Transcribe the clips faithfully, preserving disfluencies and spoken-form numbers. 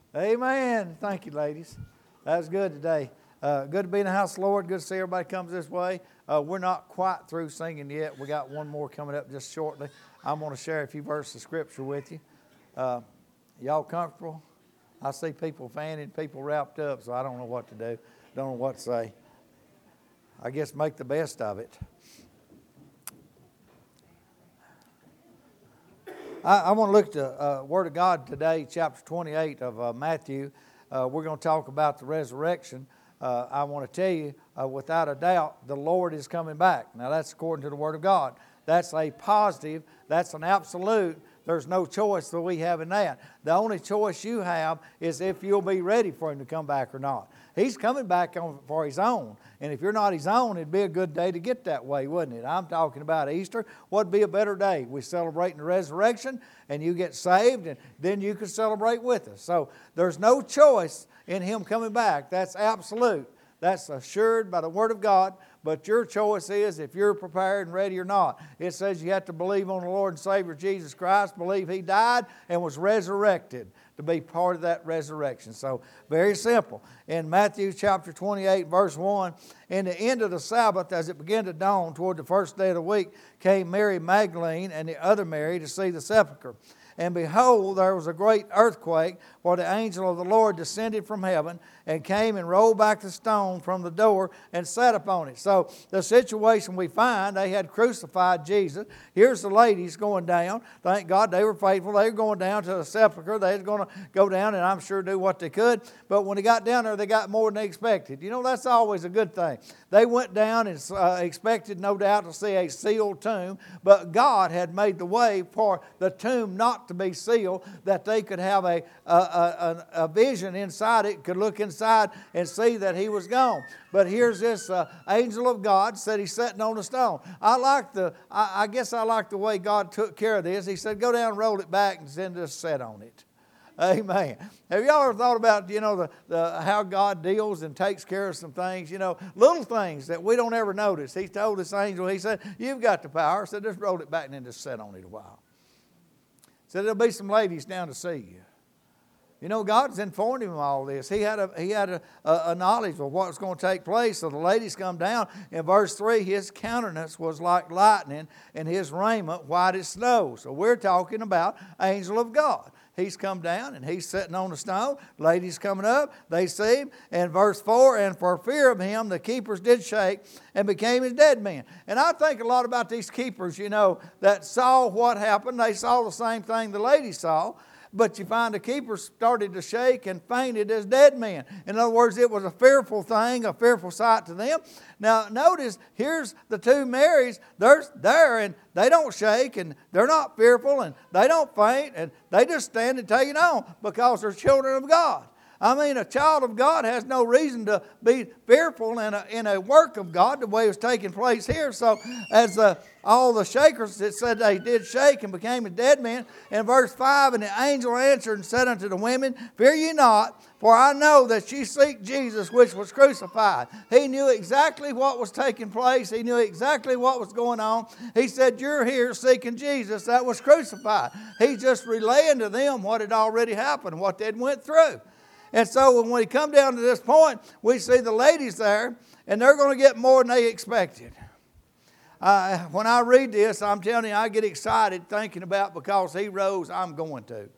Amen. Thank you, ladies. That was good today. Uh, good to be in the house of the Lord. Good to see everybody comes this way. Uh, we're not quite through singing yet. We got one more coming up just shortly. I'm going to share a few verses of Scripture with you. Uh, y'all comfortable? I see people fanning, people wrapped up, so I don't know what to do. Don't know what to say. I guess make the best of it. I, I want to look at the uh, Word of God today, chapter twenty-eight of uh, Matthew. Uh, we're going to talk about the resurrection. Uh, I want to tell you, uh, without a doubt, the Lord is coming back. Now, that's according to the Word of God. That's a positive. That's an absolute. There's no choice that we have in that. The only choice you have is if you'll be ready for Him to come back or not. He's coming back on, for His own. And if you're not His own, it'd be a good day to get that way, wouldn't it? I'm talking about Easter. What'd be a better day? We celebrate the resurrection, and you get saved, and then you can celebrate with us. So there's no choice in Him coming back. That's absolute. That's assured by the Word of God. But your choice is if you're prepared and ready or not. It says you have to believe on the Lord and Savior Jesus Christ, believe He died and was resurrected to be part of that resurrection. So very simple. In Matthew chapter twenty-eight, verse one, in the end of the Sabbath, as it began to dawn toward the first day of the week, came Mary Magdalene and the other Mary to see the sepulchre. And behold, there was a great earthquake, for the angel of the Lord descended from heaven and came and rolled back the stone from the door and sat upon it. So the situation we find, they had crucified Jesus. Here's the ladies going down. Thank God they were faithful. They were going down to the sepulchre. They was going to go down and I'm sure do what they could. But when they got down there, they got more than they expected. You know, that's always a good thing. They went down and uh, expected, no doubt, to see a sealed tomb. But God had made the way for the tomb not to be sealed, that they could have a, a, a, a vision inside it, could look inside and see that He was gone. But here's this uh, angel of God said He's sitting on a stone. I like the, I, I guess I like the way God took care of this. He said, go down and roll it back and then just sit on it. Amen. Have y'all ever thought about, you know, the, the how God deals and takes care of some things, you know, little things that we don't ever notice. He told this angel, He said, you've got the power. So just roll it back and then just sit on it a while. Said there'll be some ladies down to see you. You know, God's informed him of all this. He had a he had a, a, a knowledge of what was going to take place. So the ladies come down. In verse three, His countenance was like lightning, and His raiment white as snow. So we're talking about angel of God. He's come down and He's sitting on the stone. Ladies coming up, they see Him. And verse four, and for fear of Him, the keepers did shake and became as dead men. And I think a lot about these keepers, you know, that saw what happened. They saw the same thing the ladies saw. But you find the keepers started to shake and fainted as dead men. In other words, it was a fearful thing, a fearful sight to them. Now, notice, here's the two Marys. They're there, and they don't shake, and they're not fearful, and they don't faint, and they just stand and take it on because they're children of God. I mean, a child of God has no reason to be fearful in a, in a work of God the way it was taking place here. So as uh, all the shakers, it said they did shake and became as dead men. In verse five, and the angel answered and said unto the women, fear ye not, for I know that ye seek Jesus which was crucified. He knew exactly what was taking place. He knew exactly what was going on. He said, you're here seeking Jesus that was crucified. He's just relaying to them what had already happened, what they'd went through. And so when we come down to this point, we see the ladies there, and they're going to get more than they expected. Uh, when I read this, I'm telling you, I get excited thinking about because He rose, I'm going to.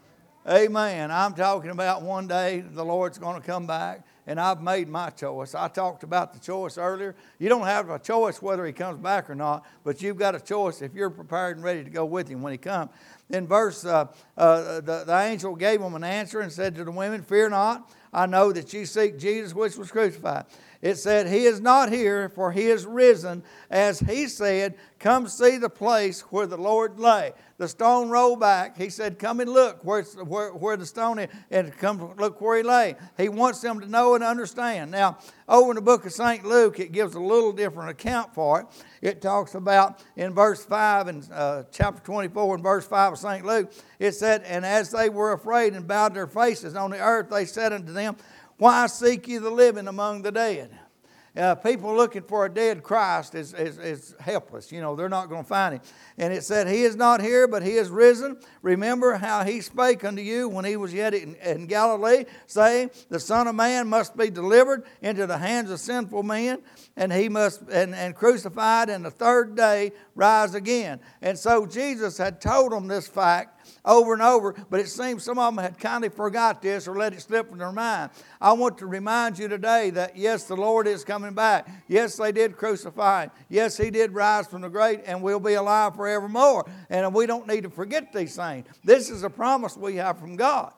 Amen. I'm talking about one day the Lord's going to come back, and I've made my choice. I talked about the choice earlier. You don't have a choice whether He comes back or not, but you've got a choice if you're prepared and ready to go with Him when He comes. In verse, uh, uh, the, the angel gave them an answer and said to the women, fear not, I know that ye seek Jesus which was crucified. It said, He is not here, for He is risen, as He said, come see the place where the Lord lay. The stone rolled back. He said, come and look where, where, where the stone is, and come look where He lay. He wants them to know and understand. Now, over in the book of Saint Luke, it gives a little different account for it. It talks about in verse five, and uh, chapter twenty-four and verse five of Saint Luke, it said, and as they were afraid and bowed their faces on the earth, they said unto them, why seek ye the living among the dead? Uh, people looking for a dead Christ is, is, is helpless. You know, they're not going to find him. And it said, he is not here, but he is risen. Remember how he spake unto you when he was yet in, in Galilee, saying, the Son of Man must be delivered into the hands of sinful men, and he must and, and crucified, and the third day rise again. And so Jesus had told them this fact over and over, but it seems some of them had kind of forgot this or let it slip from their mind. I want to remind you today that yes, the Lord is coming back. Yes, they did crucify him. Yes, he did rise from the grave, and we'll be alive forevermore. And we don't need to forget these things. This is a promise we have from God.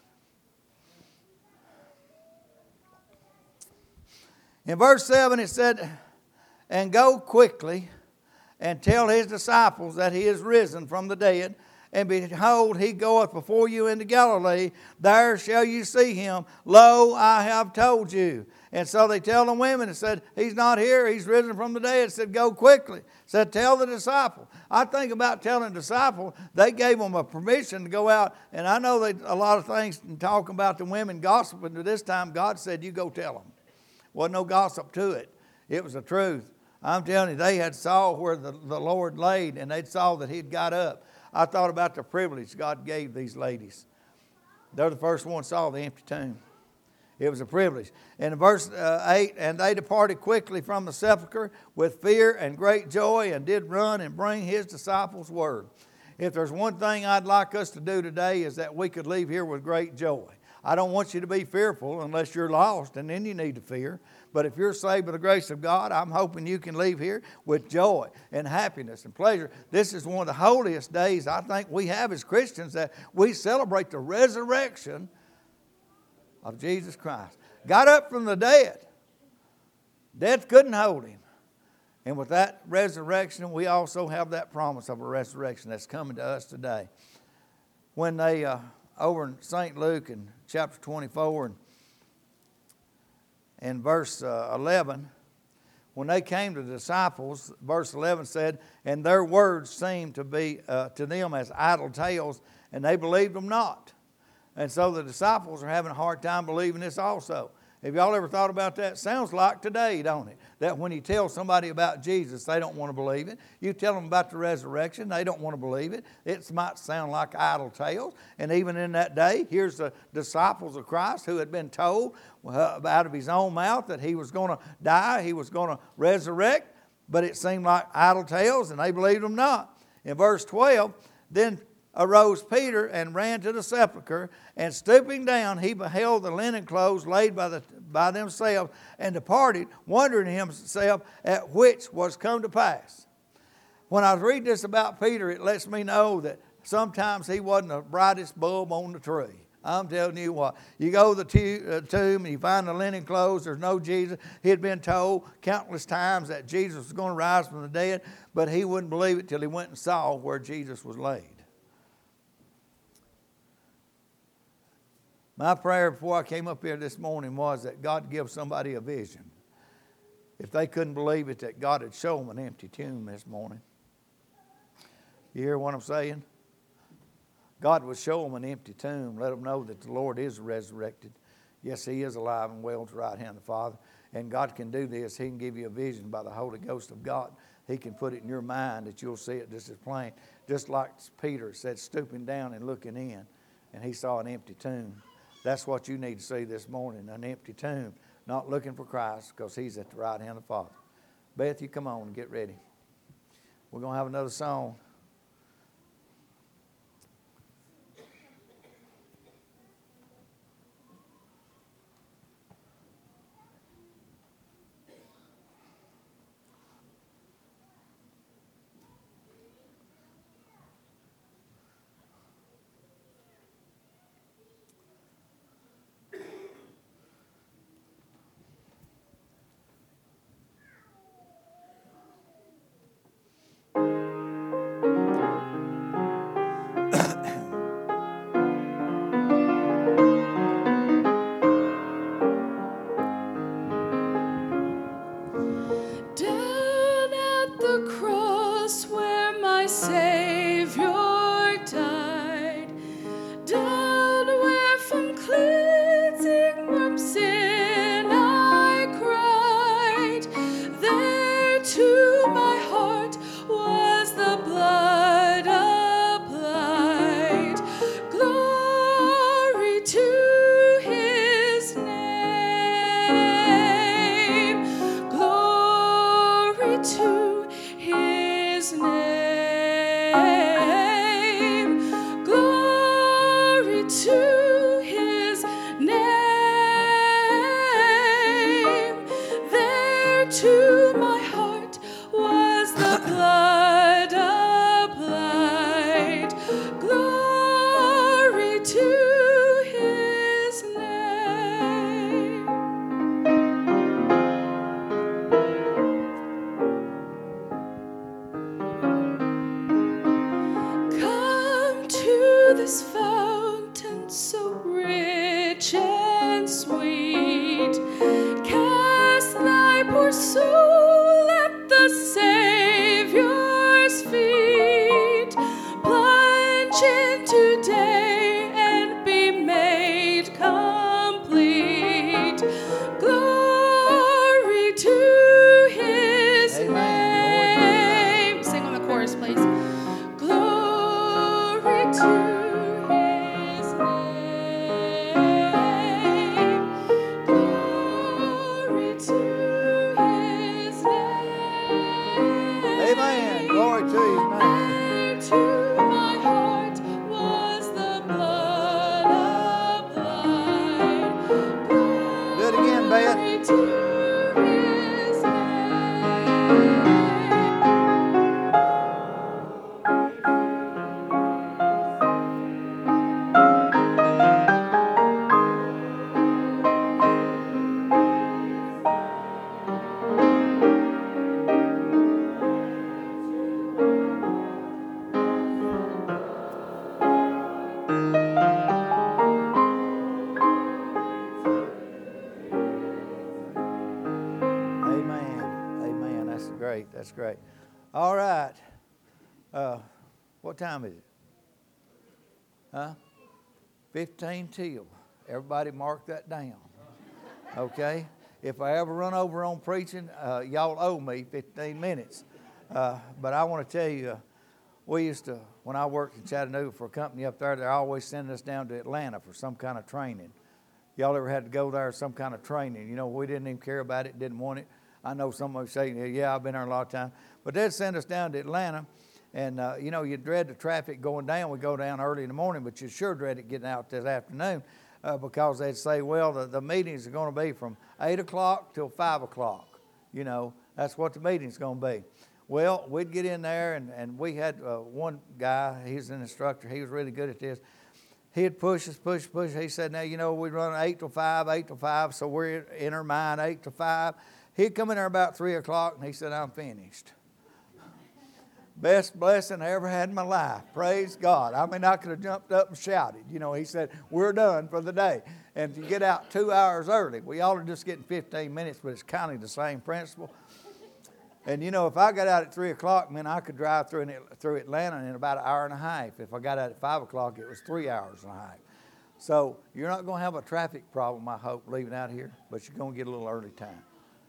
In verse seven it said, and go quickly and tell his disciples that he is risen from the dead. And behold, he goeth before you into Galilee. There shall you see him. Lo, I have told you. And so they tell the women and said, he's not here. He's risen from the dead. Said, go quickly. Said, tell the disciple. I think about telling the disciple. They gave them a permission to go out. And I know they, a lot of things talking about the women gossiping. But this time God said, you go tell them. Wasn't no gossip to it. It was the truth. I'm telling you, they had saw where the, the Lord laid, and they saw that he'd got up. I thought about the privilege God gave these ladies. They're the first ones saw the empty tomb. It was a privilege. And in verse uh, eight, and they departed quickly from the sepulchre with fear and great joy, and did run and bring his disciples word. If there's one thing I'd like us to do today is that we could leave here with great joy. I don't want you to be fearful unless you're lost, and then you need to fear. But if you're saved by the grace of God, I'm hoping you can leave here with joy and happiness and pleasure. This is one of the holiest days I think we have as Christians, that we celebrate the resurrection of Jesus Christ. Got up from the dead. Death couldn't hold him. And with that resurrection, we also have that promise of a resurrection that's coming to us today. When they, uh, over in Saint Luke in chapter twenty-four and in verse uh, eleven, when they came to the disciples, verse eleven said, and their words seemed to be uh, to them as idle tales, and they believed them not. And so the disciples are having a hard time believing this also. Have y'all ever thought about that? Sounds like today, don't it? That when you tell somebody about Jesus, they don't want to believe it. You tell them about the resurrection, they don't want to believe it. It might sound like idle tales. And even in that day, here's the disciples of Christ who had been told uh, out of his own mouth that he was going to die, he was going to resurrect. But it seemed like idle tales, and they believed them not. In verse twelve, then arose Peter and ran to the sepulchre, and stooping down, he beheld the linen clothes laid by, the, by themselves, and departed, wondering himself at which was come to pass. When I was reading this about Peter, it lets me know that sometimes he wasn't the brightest bulb on the tree. I'm telling you what, you go to the tomb and you find the linen clothes, there's no Jesus. He had been told countless times that Jesus was going to rise from the dead, but he wouldn't believe it till he went and saw where Jesus was laid. My prayer before I came up here this morning was that God give somebody a vision. If they couldn't believe it, that God would show them an empty tomb this morning. You hear what I'm saying? God would show them an empty tomb, let them know that the Lord is resurrected. Yes, he is alive and well to the right hand of the Father. And God can do this. He can give you a vision by the Holy Ghost of God. He can put it in your mind that you'll see it just as plain. Just like Peter said, stooping down and looking in, and he saw an empty tomb. That's what you need to see this morning, an empty tomb, not looking for Christ because he's at the right hand of the Father. Beth, you come on and get ready. We're going to have another song. great. That's great. All right. Uh, what time is it? Huh? fifteen till. Everybody mark that down. Okay? If I ever run over on preaching, uh, y'all owe me fifteen minutes. Uh, but I want to tell you, uh, we used to, when I worked in Chattanooga for a company up there, they're always sending us down to Atlanta for some kind of training. Y'all ever had to go there, some kind of training? You know, we didn't even care about it, didn't want it. I know some of you say, yeah, I've been there a lot of times. But they'd send us down to Atlanta, and, uh, you know, you dread the traffic going down. We go down early in the morning, but you sure dread it getting out this afternoon uh, because they'd say, well, the, the meetings are going to be from eight o'clock till five o'clock. You know, that's what the meeting's going to be. Well, we'd get in there, and, and we had uh, one guy, he's an instructor, he was really good at this. He'd push us, push, push. He said, now, you know, we run eight till five, eight till five, so we're in our mind, eight till five. He'd come in there about three o'clock, and he said, I'm finished. Best blessing I ever had in my life. Praise God. I mean, I could have jumped up and shouted. You know, he said, we're done for the day. And to get out two hours early, we all are just getting fifteen minutes, but it's kind of the same principle. And, you know, if I got out at three o'clock, man, I could drive through, through Atlanta in about an hour and a half. If I got out at five o'clock, it was three hours and a half. So you're not going to have a traffic problem, I hope, leaving out here, but you're going to get a little early time.